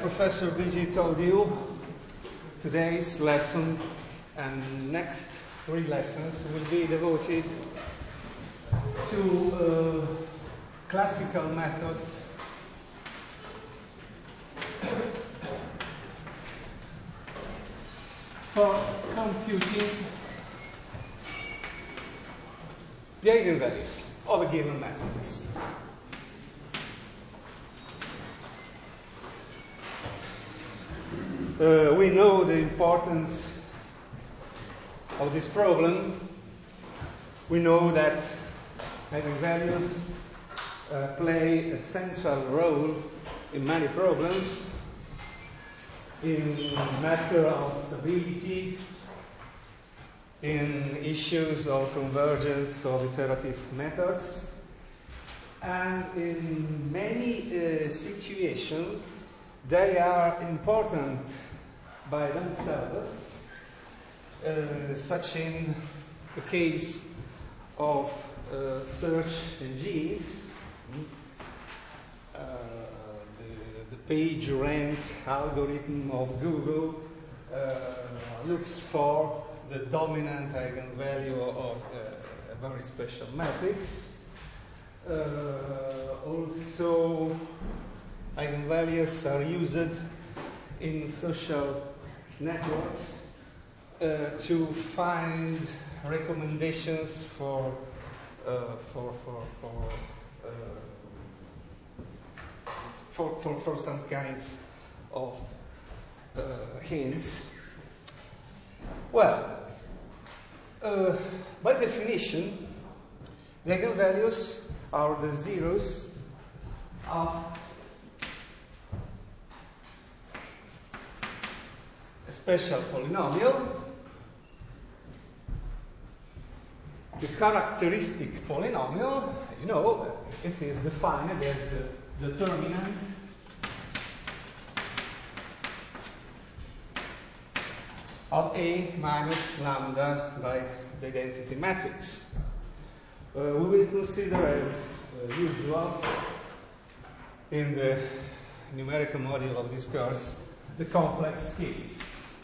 Professor Biji told you, today's lesson and next 3 lessons will be devoted to classical methods for computing the eigenvalues of a given matrix. We know the importance of this problem. We know that eigenvalues play a central role in many problems, in matter of stability, in issues of convergence of iterative methods, and in many situations they are important by themselves, such in the case of search engines. The page rank algorithm of Google looks for the dominant eigenvalue of a very special matrix. Also, eigenvalues are used in social networks to find recommendations for some kinds of hints. Well, by definition, the eigenvalues are the zeros of a special polynomial. The characteristic polynomial, you know, it is defined as the determinant of A minus lambda by the identity matrix. We will consider, as usual, in the numerical module of this course, the complex case.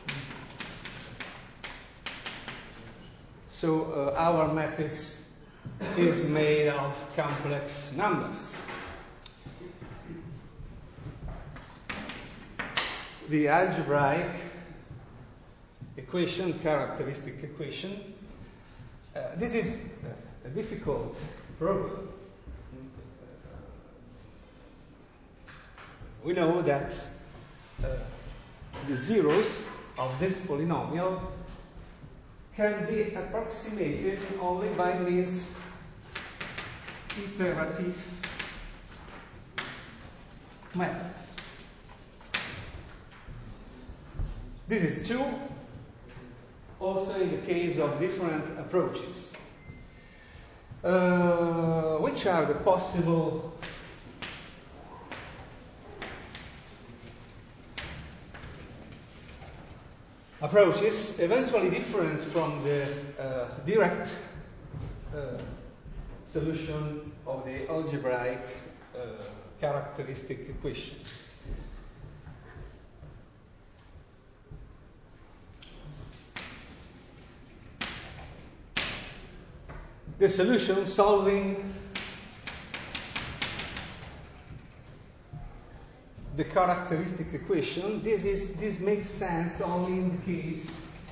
So our matrix is made of complex numbers. The algebraic equation, characteristic equation, this is a difficult problem. We know that the zeros of this polynomial can be approximated only by means iterative methods. This is true also in the case of different approaches. Which are the possible approaches, eventually different from the direct solution of the algebraic characteristic equation? The solution solving the characteristic equation, this makes sense only in the case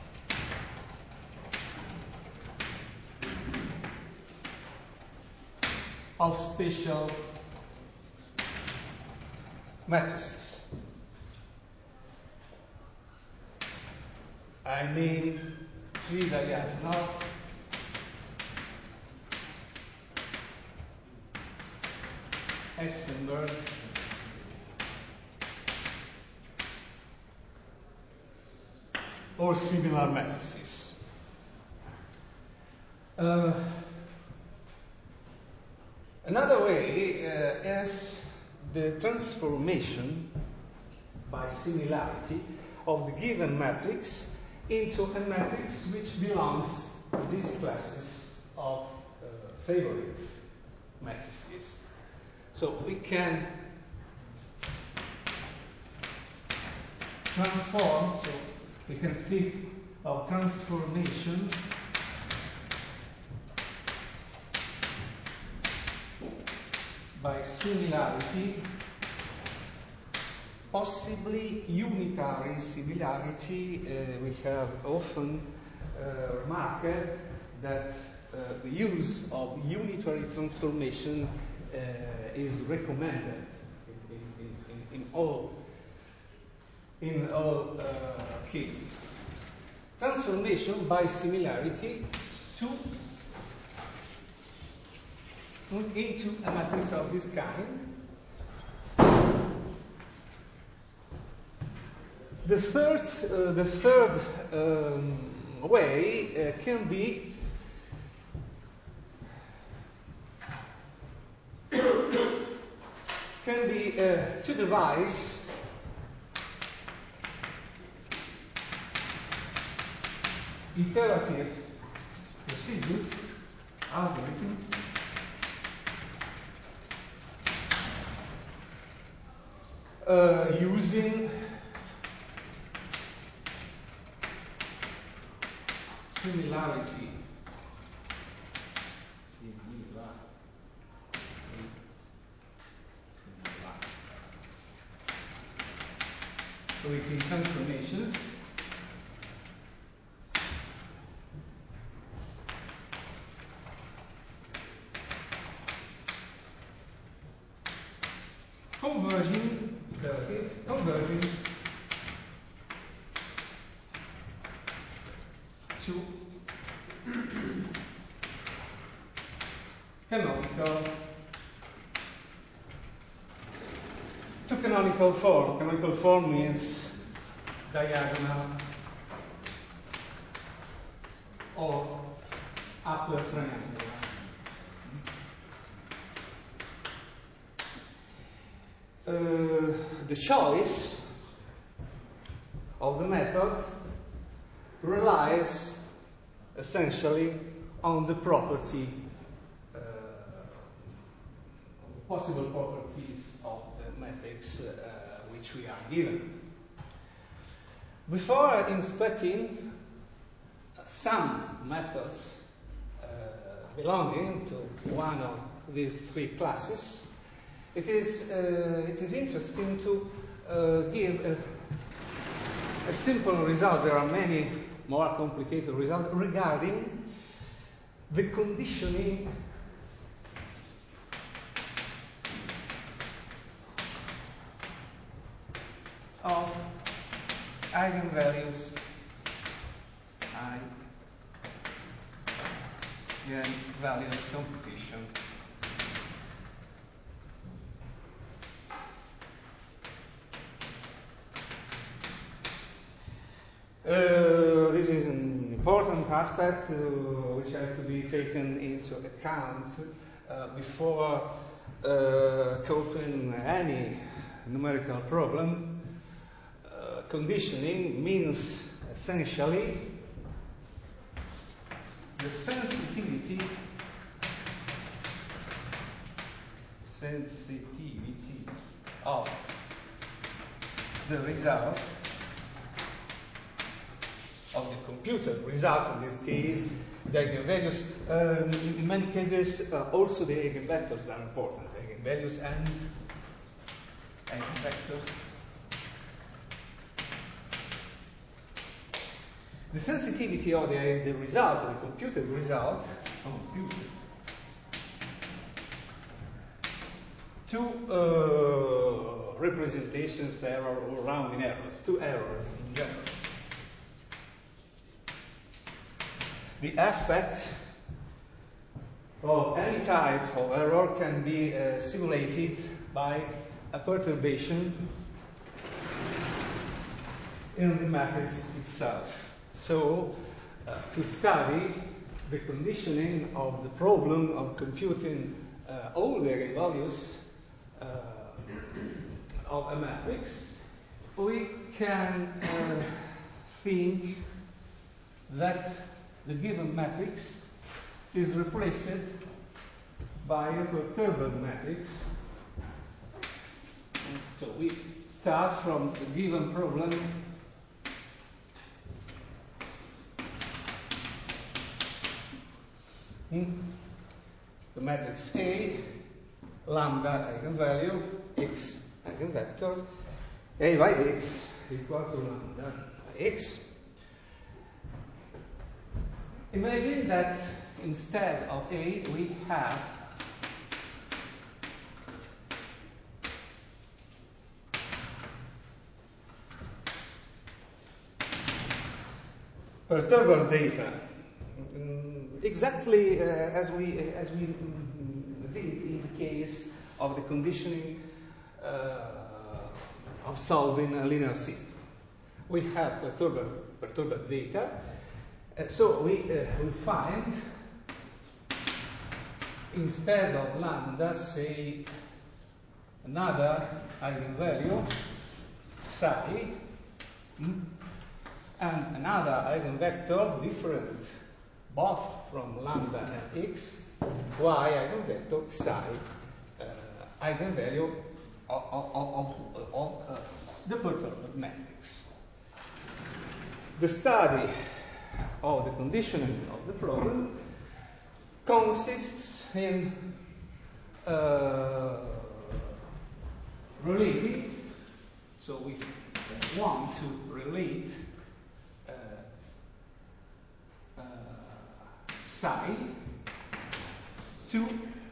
of special matrices. I mean tridiagonal Hessenberg or similar matrices. Another way is the transformation by similarity of the given matrix into a matrix which belongs to these classes of favorite matrices. So we can transform, so we can speak of transformation by similarity, possibly unitary similarity. We have often remarked that the use of unitary transformation is recommended in all cases. Transformation by similarity into a matrix of this kind. The third way can be to devise iterative procedures, algorithms, using similarity. Between transformations converging to canonical form. Canonical form means diagonal or upper triangular. The choice of the method relies essentially on the property, possible properties of the matrix which we are given. Before inspecting some methods belonging to one of these three classes, it is interesting to give a simple result. There are many more complicated results regarding the conditioning of eigenvalues eigenvalues computation. This is an important aspect which has to be taken into account before coping any numerical problem. Conditioning means essentially the sensitivity of the result of the computed result, in this case, the eigenvalues. In many cases, also the eigenvectors are important. Eigenvalues and eigenvectors. The sensitivity of the result, the computed result, to representations error or rounding errors, to errors in general. The effect of any type of error can be simulated by a perturbation in the matrix itself. So, to study the conditioning of the problem of computing all the eigenvalues of a matrix, we can think that the given matrix is replaced by a perturbed matrix. So we start from the given problem the matrix A, lambda eigenvalue, x eigenvector, A by x equal to lambda by x. Imagine that instead of A we have perturbable data, exactly as we did in the case of the conditioning of solving a linear system. We have perturbable data, so we find, instead of lambda, say another eigenvalue psi, and another eigenvector different both from lambda and x, y eigenvector psi, eigenvalue of the perturbable matrix. The study of the conditioning of the problem consists in relating, so we want to relate psi to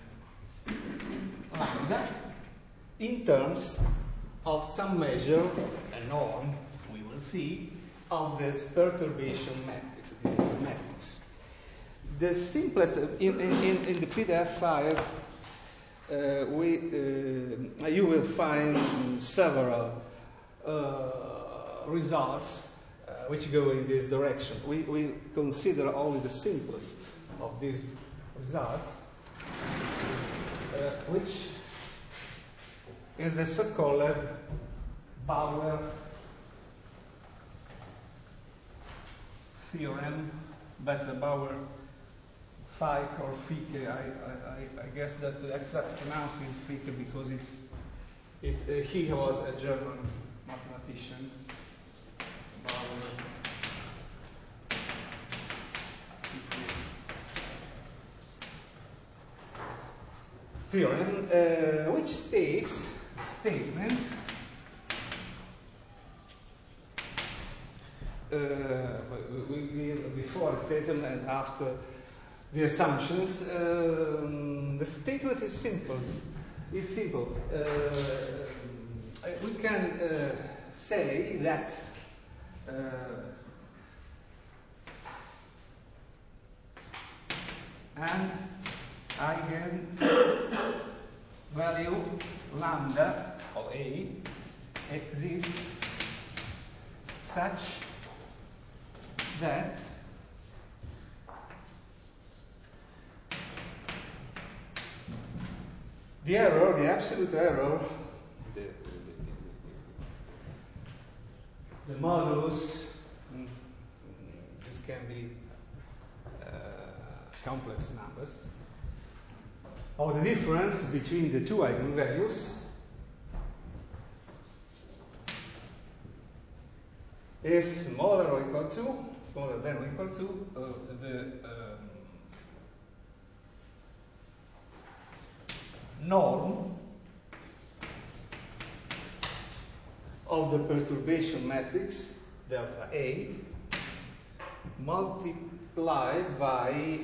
lambda in terms of some measure, a norm, we will see, of this perturbation matrix, this matrix. The simplest, in the PDF file, you will find several results which go in this direction. We consider only the simplest of these results, which is the so-called Bauer theorem, but the Bauer Fick or Ficke, I guess that the exact pronunciation is Ficke because he was a German mathematician. Bauer theorem, which states statement before the statement and after the assumptions. The statement is simple. It's simple. We can say that an eigenvalue lambda of A exists such that the error, the absolute error, the modulus, this can be complex numbers, of the difference between the two eigenvalues is smaller than or equal to the norm of the perturbation matrix delta A multiplied by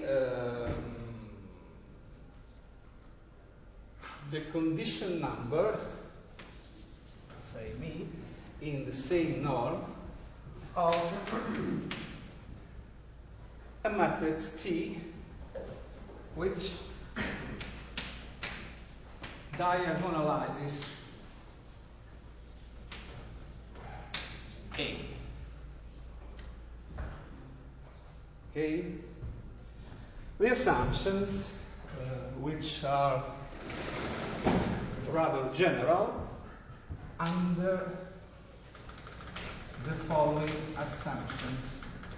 the condition number, say me, in the same norm of a matrix T which diagonalizes A. Okay? The assumptions, which are rather general, under the following assumptions.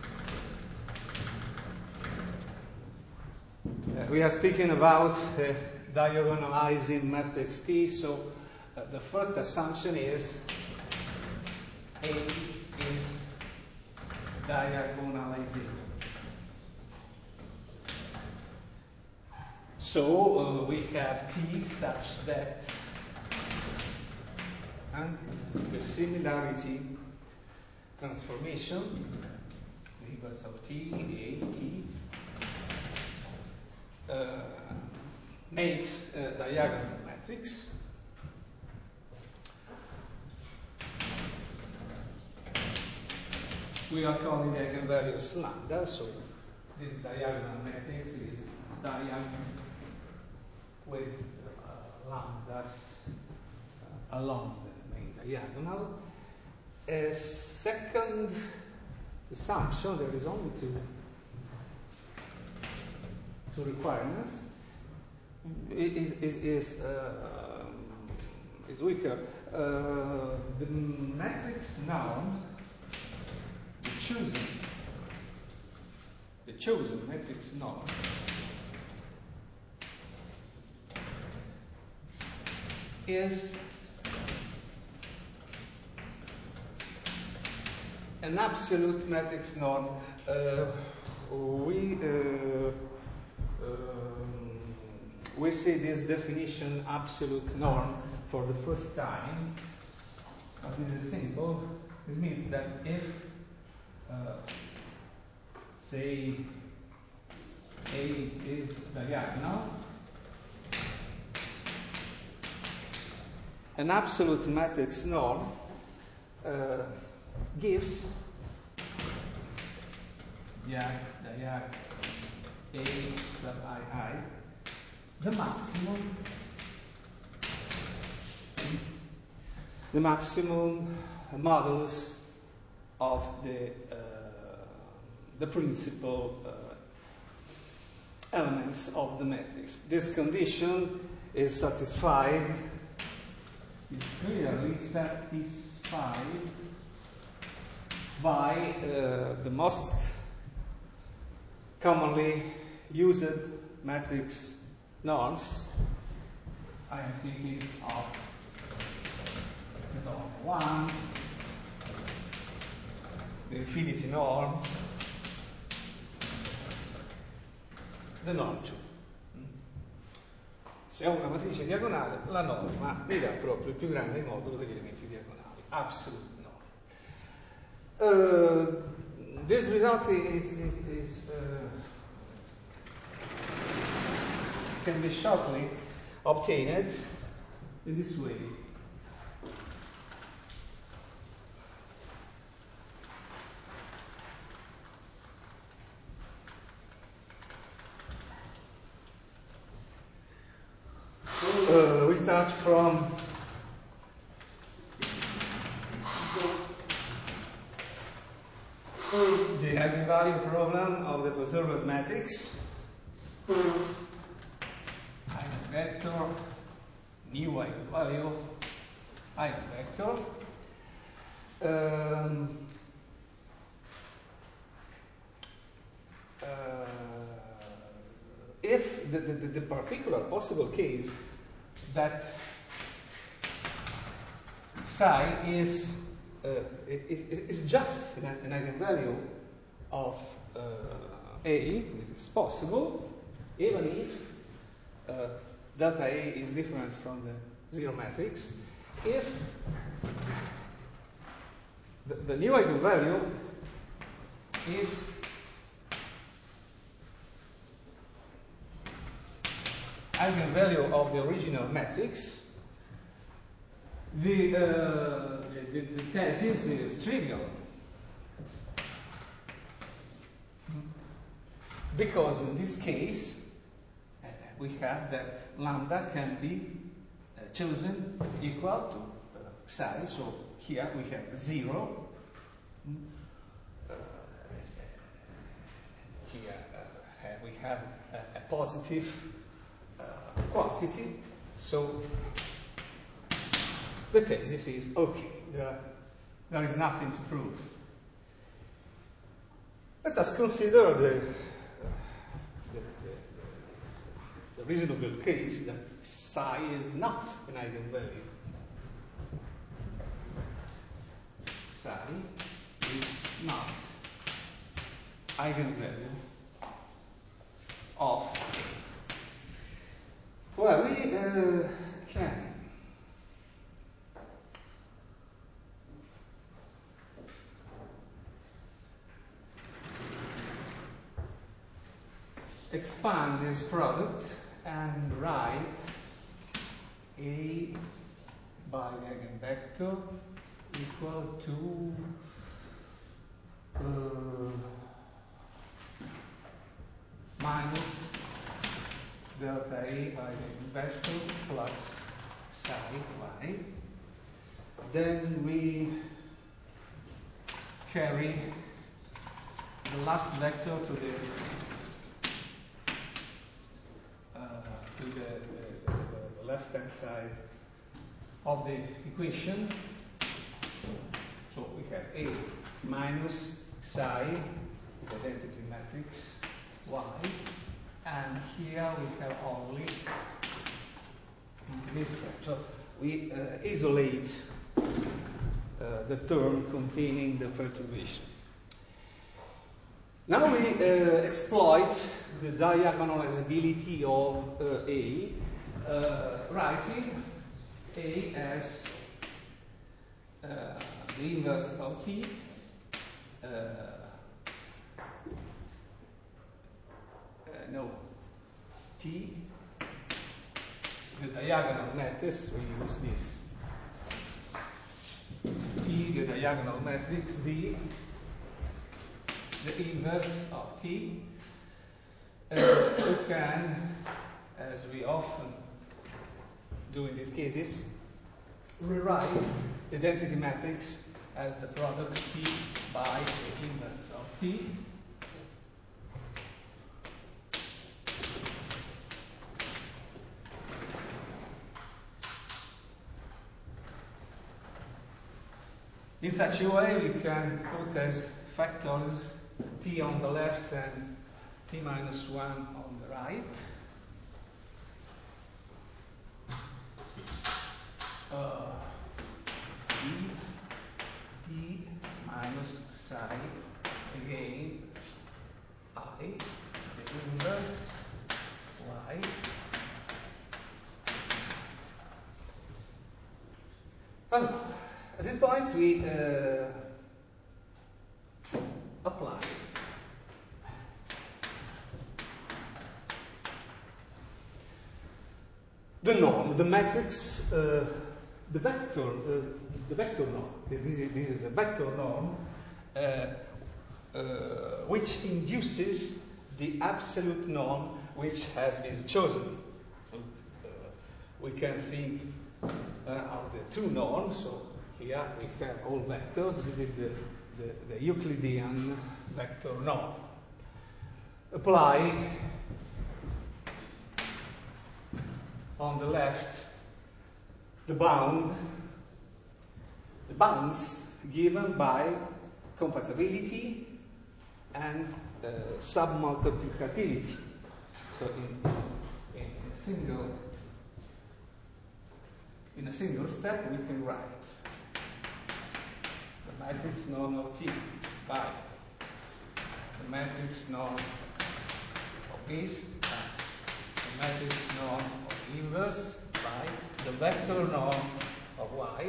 We are speaking about diagonalizing matrix T, so the first assumption is A is diagonalizing. So we have T such that and the similarity transformation, the inverse of T, A, T, makes a diagonal matrix. We are calling the eigenvalues lambda, so this diagonal matrix is diagonal with lambdas along the main diagonal. A second assumption, there is only two requirements, is weaker. The matrix norm, the chosen matrix norm is an absolute matrix norm. We see this definition absolute norm for the first time. This is simple. This means that if say A is diagonal, an absolute matrix norm gives diag A sub I the maximum modulus of the principal elements of the matrix. This condition is satisfied, is clearly satisfied by the most commonly used matrix norms. I am thinking of the norm 1, the infinity norm, the norm 2. Se ho una matrice diagonale, la norma mi dà proprio il più grande modulo degli elementi diagonali, absolute norm. This result can be shortly obtained in this way. We start from the eigenvalue problem of the perturbed matrix. Eigenvector, new eigenvalue, eigenvector. If the particular possible case that psi is just an eigenvalue of A, this is possible, even if delta A is different from the zero matrix, if the new eigenvalue is eigenvalue of the original matrix, the thesis is trivial, because in this case we have that lambda can be chosen equal to psi. So here we have 0. Here we have a positive quantity. So the thesis is okay. There is nothing to prove. Let us consider the reasonable case that psi is not an eigenvalue. Psi is not eigenvalue of Well, we can expand this product and write A by eigenvector equal to minus delta A by eigenvector plus psi y. Then we carry the last vector to the left-hand side of the equation. So we have A minus psi, the identity matrix y, and here we have only this term. So we isolate the term containing the perturbation. Now we exploit the diagonalizability of A, writing A as the inverse of T, T, the diagonal matrix, we use this. T, the diagonal matrix, D, the inverse of T. We can, as we often do in these cases, rewrite the identity matrix as the product T by the inverse of T. In such a way, we can put as factors T on the left and T minus 1 on the right. T minus psi, again, I, the inverse, y. Well, at this point we apply the norm, the matrix, the vector norm. This is a vector norm which induces the absolute norm which has been chosen. So we can think of the two norms. So here we have all vectors. This is the Euclidean vector norm. Apply on the left the bounds given by compatibility and submultiplicability. So in a single step we can write the matrix norm of T by the matrix norm of this, the matrix norm of the inverse by the vector norm of y,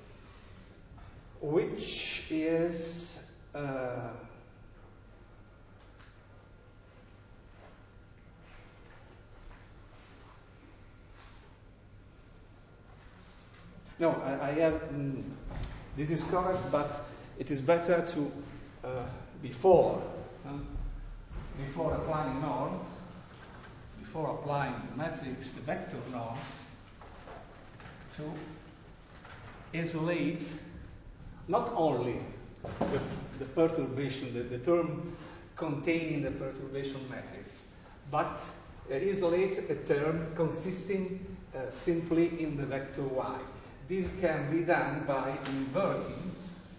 which is no, I have this is correct, but it is better to before applying norms, before applying the matrix, the vector norms, to isolate not only the perturbation, the term containing the perturbation matrix, but isolate a term consisting simply in the vector y. This can be done by inverting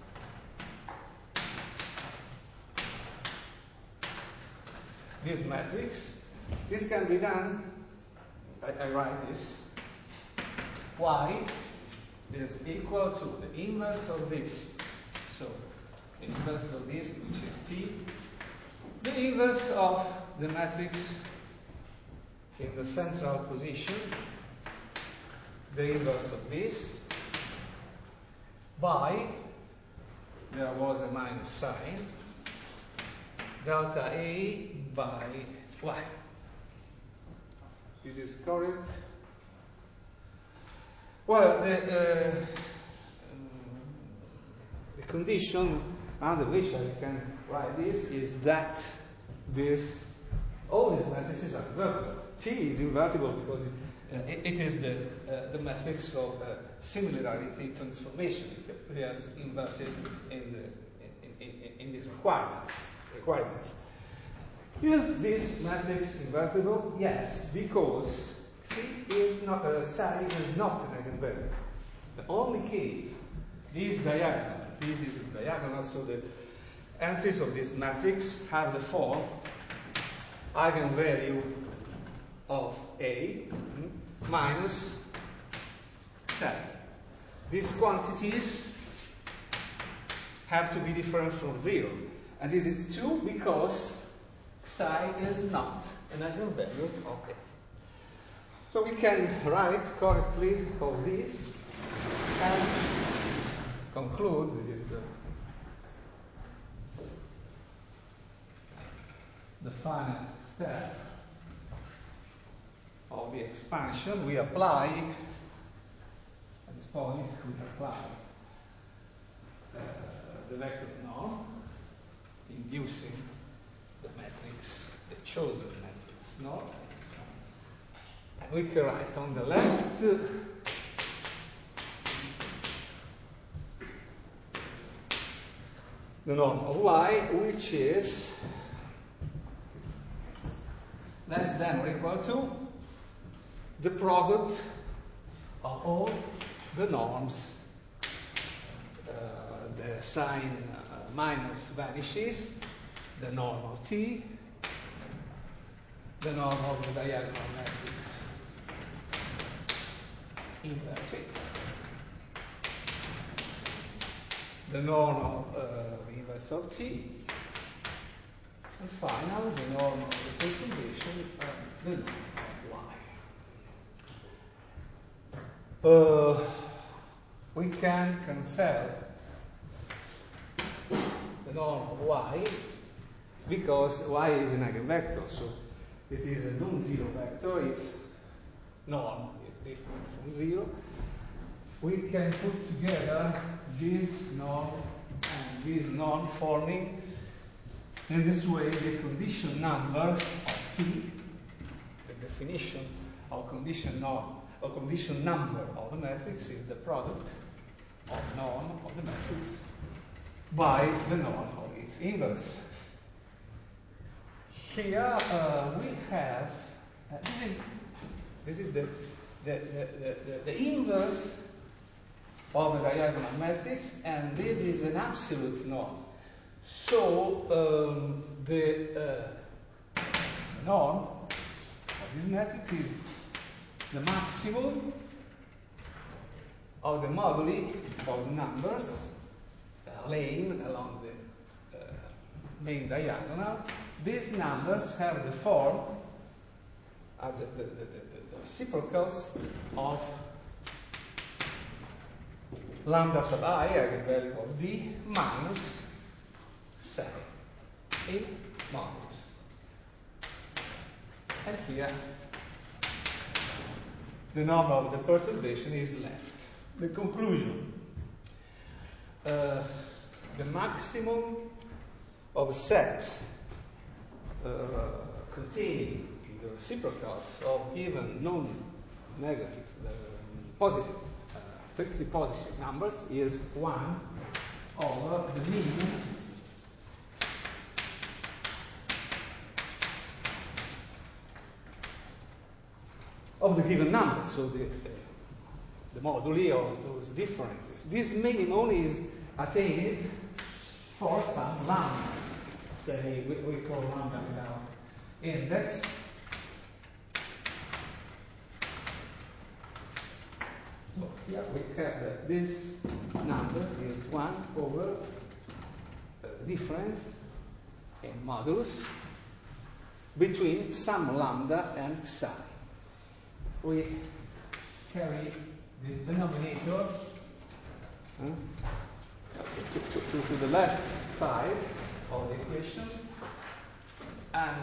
this matrix. This can be done, I write this, y is equal to the inverse of this. So, the inverse of this, which is T, the inverse of the matrix in the central position, the inverse of this, by, there was a minus sign, delta A by y. This is correct. Well, the condition under which I can write this is that all these matrices are invertible. T is invertible because it is the matrix of similarity transformation. It appears inverted in these requirements. Is this matrix invertible? Yes, because C is not psi is not an eigenvalue. The only case is diagonal. This is diagonal, so the entries of this matrix have the form eigenvalue of A minus psi. These quantities have to be different from 0. And this is true because psi is not an eigenvalue of A. So we can write correctly all this and conclude, this is the final step of the expansion. We apply, at this point, we apply the vector norm, inducing the matrix, the chosen matrix norm. And we can write on the left the norm of y, which is less than or equal to the product of all the norms. The sign minus vanishes, the norm of T, the norm of the diagonal matrix inverted, the norm of the inverse of T, and finally the norm of the perturbation of the norm of y. We can cancel the norm of y because y is an eigenvector, so it is a non-zero vector, its norm is different from 0. We can put together this norm and this norm, forming in this way the condition number of T, the definition of condition norm or condition number of the matrix is the product of norm of the matrix by the norm of its inverse. Here we have this is the inverse of the diagonal matrix, and this is an absolute norm. So the norm of this matrix is the maximum of the moduli of numbers laying along the main diagonal. These numbers have the form of the reciprocals of lambda sub I, eigenvalue of D, minus psi in modulus. And here the norm of the perturbation is left. The conclusion. The maximum of a set containing the reciprocals of given non-negative, positive, strictly positive numbers is 1 over the mean of the given numbers, so the moduli of those differences. This minimum is attained for some lambda. Say we call lambda without index. So here we have that this number is 1 over difference in modulus between some lambda and psi. We carry this denominator to the left side of the equation, and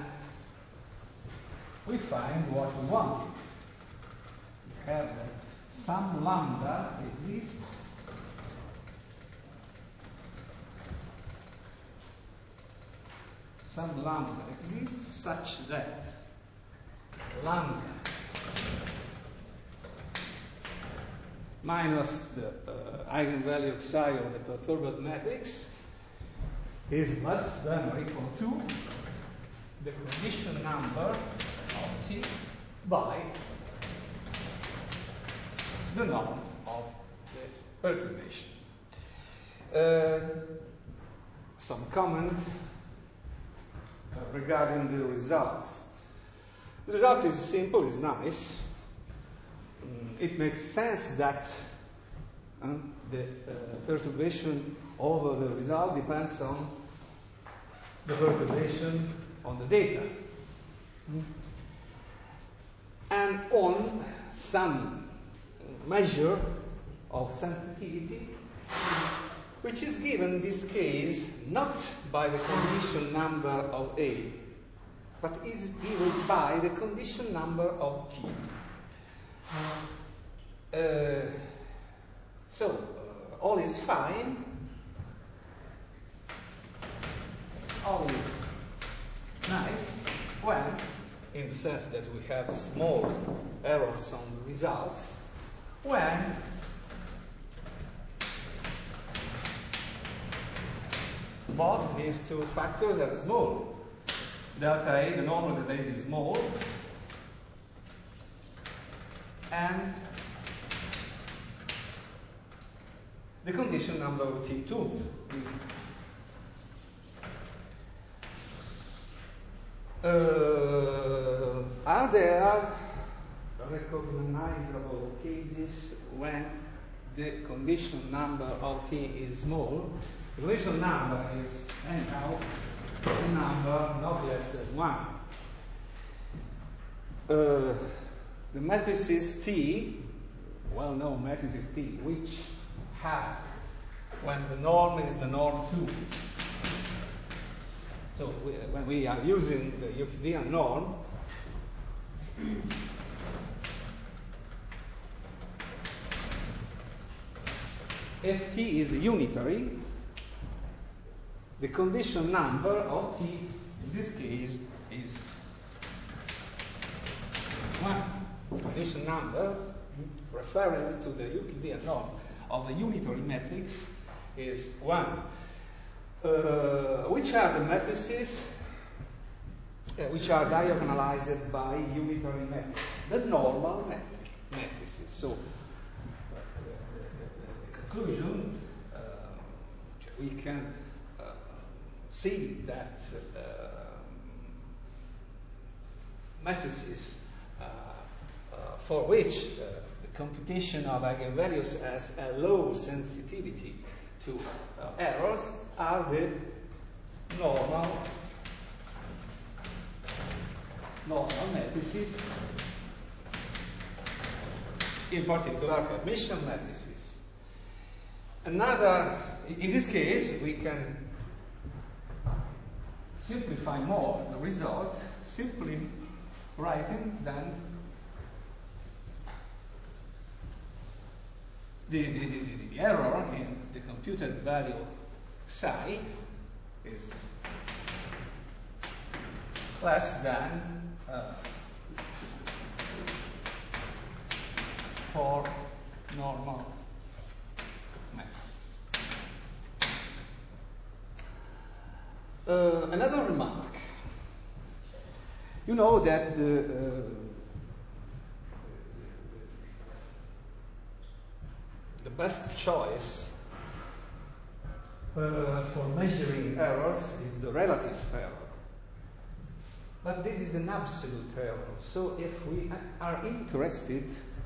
we find what we want. We have that some lambda exists such that lambda minus the eigenvalue psi of the perturbed matrix is less than or equal to the condition number of T by the norm of the perturbation. Some comment regarding the result. The result is simple, it's nice. It makes sense that the perturbation over the result depends on the perturbation on the data. And on some measure of sensitivity, which is given in this case not by the condition number of A, but is given by the condition number of T. All is fine, all is nice when, in the sense that we have small errors on the results, when both these two factors are small. Delta A, the normal of the data is small, and the condition number of T2 is are there recognizable cases when the condition number of T is small? The condition number is anyhow a number not less than 1. The matrices T, well-known matrices T, which have, when the norm is the norm 2, so when we are using the Euclidean norm, if T is unitary, the condition number of T in this case is 1. Condition number referring to the Euclidean norm of the unitary matrix is 1. Which are the matrices which are diagonalized by unitary matrices? The normal matrices. So the conclusion, we can see that matrices for which the computation of eigenvalues has a low sensitivity to errors are the normal matrices, in particular Hermitian matrices. In this case, we can simplify more the result, simply writing then the error in the computed value psi is less than for normal matrices. Another remark. You know that the best choice for measuring errors is the relative error. But this is an absolute error. So if we are interested,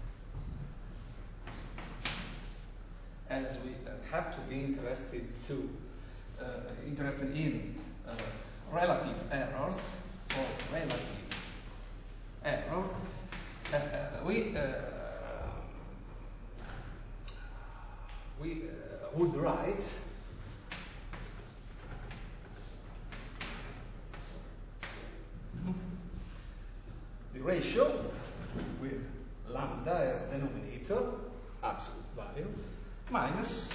as we have to be interested in relative errors, of relative error, we would write the ratio with lambda as denominator, absolute value, minus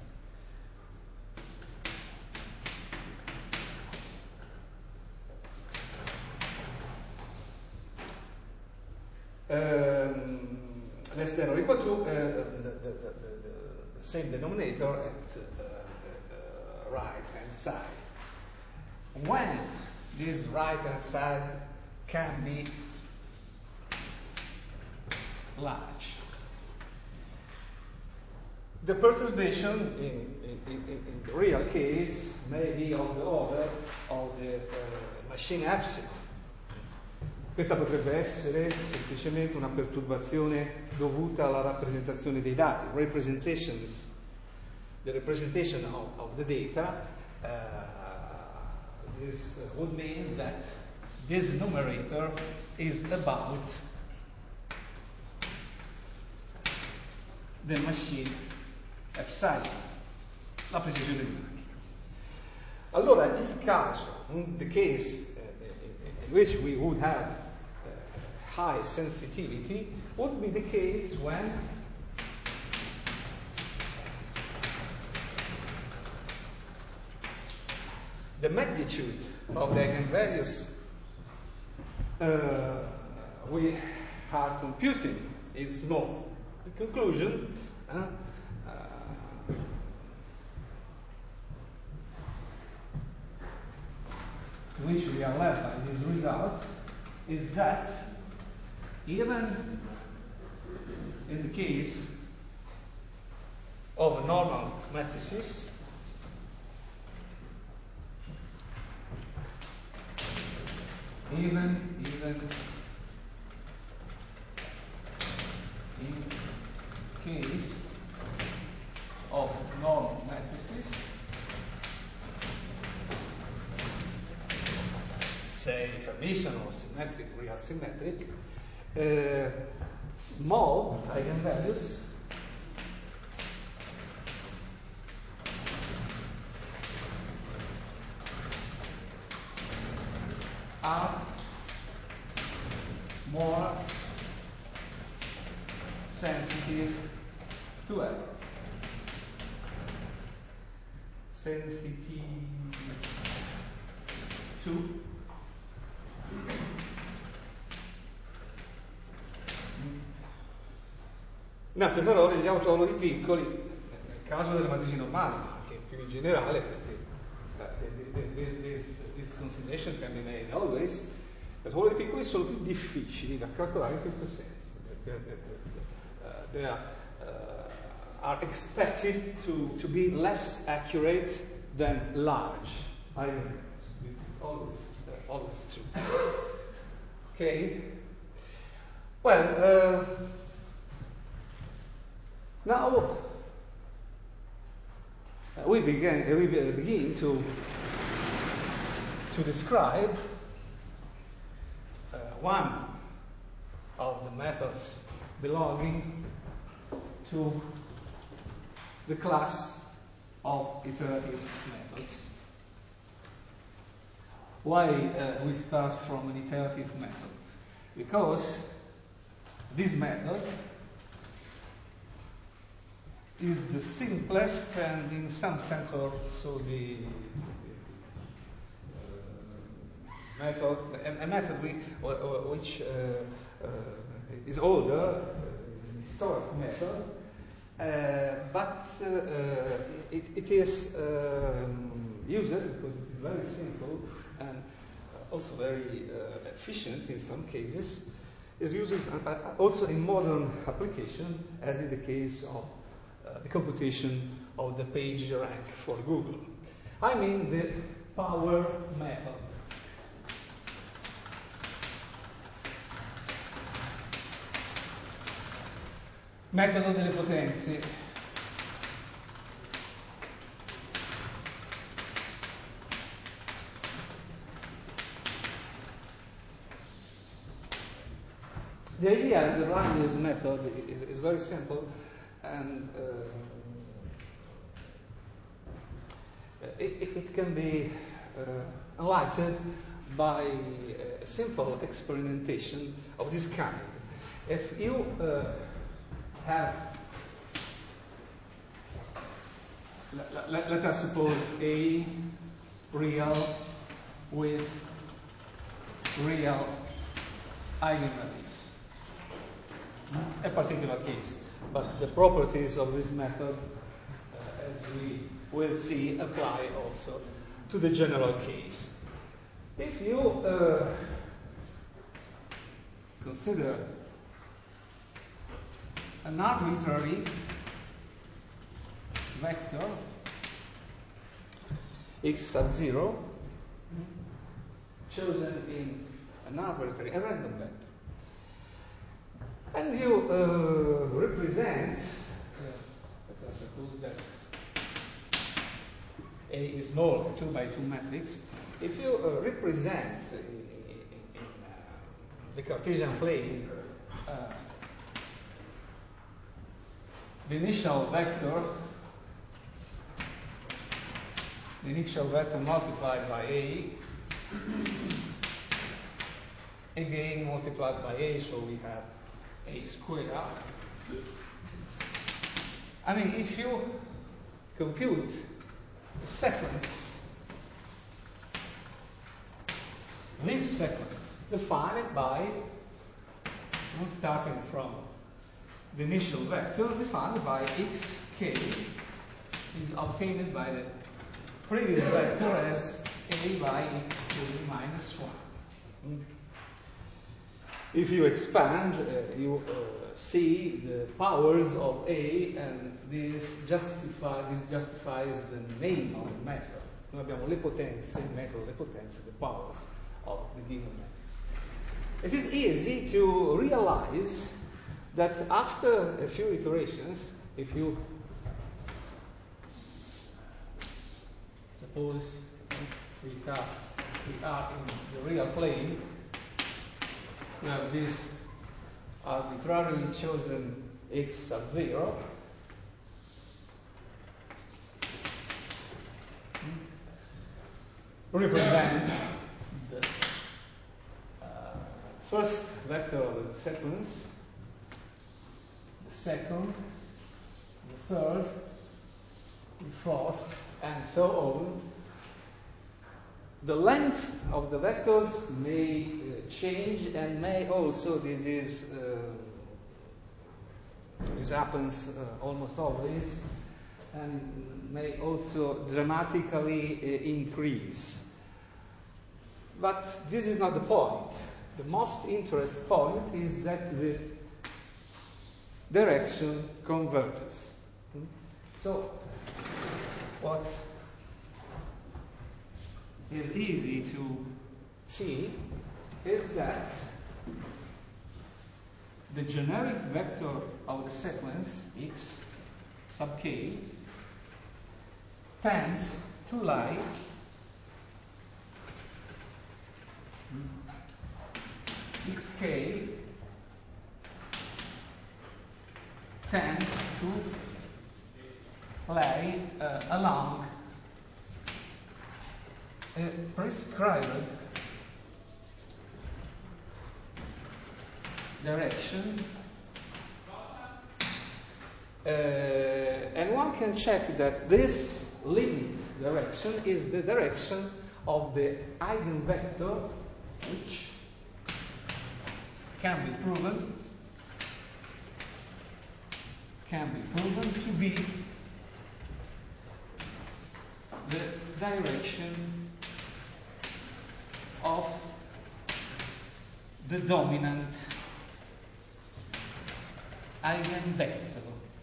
less than or equal to the same denominator at the right-hand side. When this right-hand side can be large, the perturbation in the real case may be of the order of the machine epsilon. Questa potrebbe essere semplicemente una perturbazione dovuta alla rappresentazione dei dati, representations, the representation of the data. This would mean that this numerator is about the machine epsilon, la precisione numerica. Allora il caso, the case in which we would have high sensitivity would be the case when the magnitude of the eigenvalues we are computing is small. The conclusion to which we are led by this result is that even in the case of normal matrices, even in case of normal matrices, say Hermitian or symmetric, real symmetric, small eigenvalues are more sensitive to errors. Sensitive to in altre parole, gli autonodi piccoli, nel caso delle matrici normali, ma anche più in generale, perché this consideration can be made always, gli autonodi piccoli sono più difficili da calcolare in questo senso. They are expected to be less accurate than large eigenvalues. This is always true. Okay? Well, now we begin to describe one of the methods belonging to the class of iterative methods. Why we start from an iterative method? Because this method is the simplest and in some sense also the method, a method which is older, is an historic method, but it is used because it is very simple and also very efficient in some cases. Is used also in modern application, as in the case of the computation of the page rank for Google. I mean the power method. Metodo delle potenze. The idea behind this method is very simple, and it can be enlightened by a simple experimentation of this kind. If you have, let us suppose a real with real eigenvalues, a particular case, but the properties of this method, as we will see, apply also to the general case. If you consider an arbitrary vector x sub 0 chosen in an arbitrary, a random vector, and you represent, let us suppose that A is small, a 2 by 2 matrix. If you represent in the Cartesian plane the initial vector multiplied by A, again multiplied by A, so we have A squared. I mean, if you compute the sequence, this sequence defined by, starting from the initial vector defined by xk, is obtained by the previous vector as A by xk minus 1. If you expand, you see the powers of A, and this justifies the name of the method. Noi abbiamo le potenze, il metodo le potenze, the powers of the given matrix. It is easy to realize that after a few iterations, if you suppose we are in the real plane, we have this arbitrarily chosen x sub 0, represent the first vector of the sequence, the second, the third, the fourth, and so on. The length of the vectors may change, and may also, this happens almost always, and may also dramatically increase. But this is not the point. The most interesting point is that the direction converges. So, what is easy to see is that the generic vector of the sequence x sub k tends to lie xk tends to lie along a prescribed direction, and one can check that this limit direction is the direction of the eigenvector, which can be proven to be the direction of the dominant eigenvector.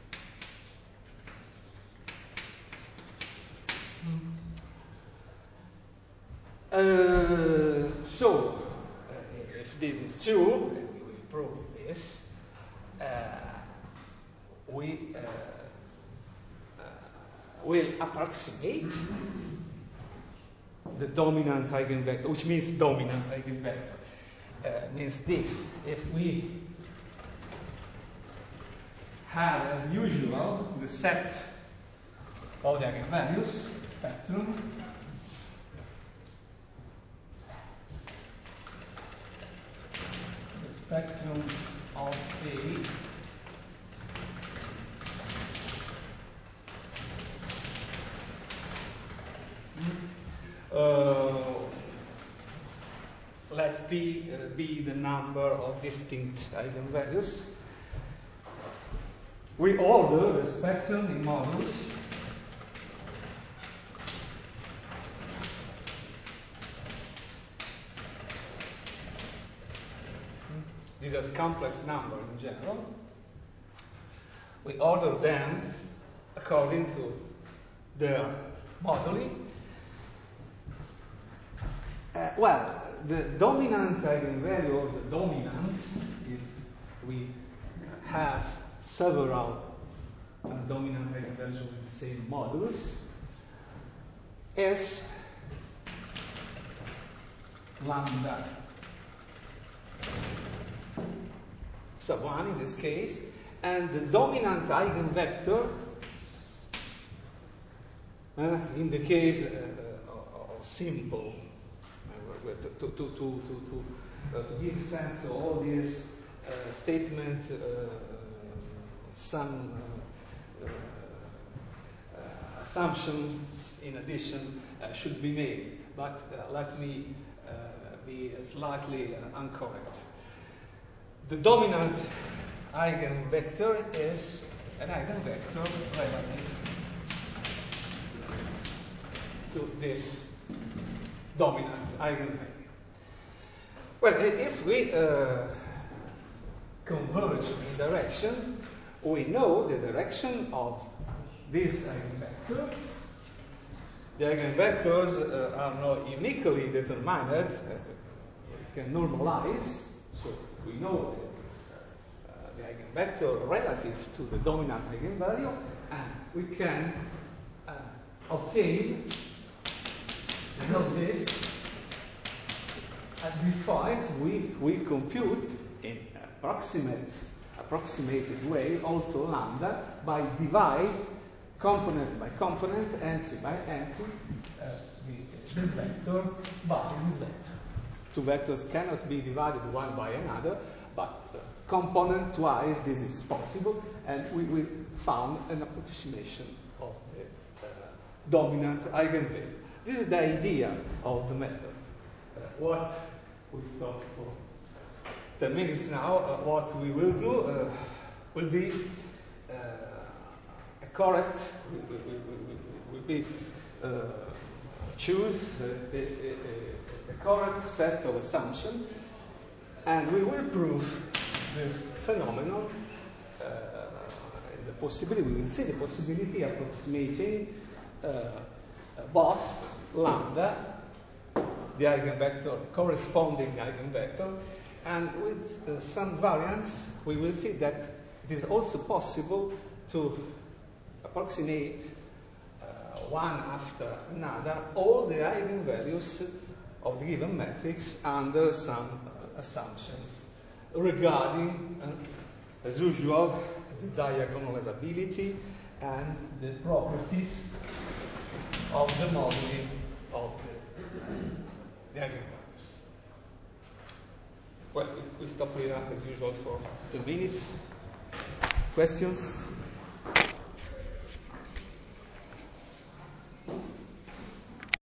So, if this is true, and we will prove this, we will approximate the dominant eigenvector, which means dominant eigenvector. Means this: if we have, as usual, the set of the eigenvalues, spectrum, the spectrum of A let P be the number of distinct eigenvalues. We order the spectrum in modulus this is complex number in general. We order them according to their moduli. Well, the dominant eigenvalue or the dominance, if we have several dominant eigenvalues with the same modulus, is lambda sub 1 in this case, and the dominant eigenvector in the case of simple, to give sense to all these statements, some assumptions in addition should be made, but let me be slightly incorrect. The dominant eigenvector is an eigenvector relative to this dominant eigenvalue. Well, if we converge in direction, we know the direction of this eigenvector. The eigenvectors are not uniquely determined. We can normalize, so we know the eigenvector relative to the dominant eigenvalue, and we can obtain this. At this point, we compute in approximated way also lambda by divide component by component, entry by entry, this vector by this vector. Two vectors cannot be divided one by another, but component wise this is possible, and we found an approximation of the dominant eigenvalue. This is the idea of the method. What we stop for 10 minutes now, what we will do will be a correct, will be choose a correct set of assumptions, and we will prove this phenomenon. The possibility, we will see the possibility approximating both lambda, the eigenvector, the corresponding eigenvector, and with some variance, we will see that it is also possible to approximate one after another all the eigenvalues of the given matrix under some assumptions regarding, as usual, the diagonalizability and the properties of the moduli of the eigenvalues. Well, we stop here as usual for 2 minutes. Questions?